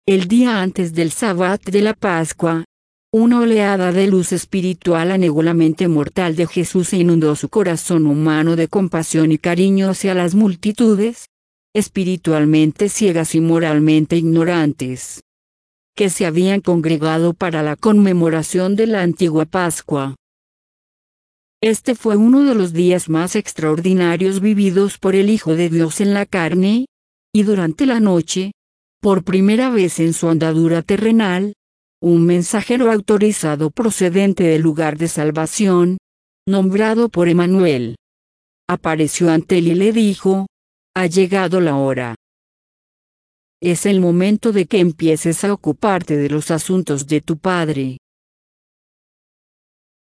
El día antes del Sabbat de la Pascua, una oleada de luz espiritual anegó la mente mortal de Jesús e inundó su corazón humano de compasión y cariño hacia las multitudes, espiritualmente ciegas y moralmente ignorantes, que se habían congregado para la conmemoración de la antigua Pascua. Este fue uno de los días más extraordinarios vividos por el Hijo de Dios en la carne, y durante la noche, por primera vez en su andadura terrenal, un mensajero autorizado procedente del lugar de salvación, nombrado por Emmanuel, apareció ante él y le dijo: ha llegado la hora. Es el momento de que empieces a ocuparte de los asuntos de tu Padre.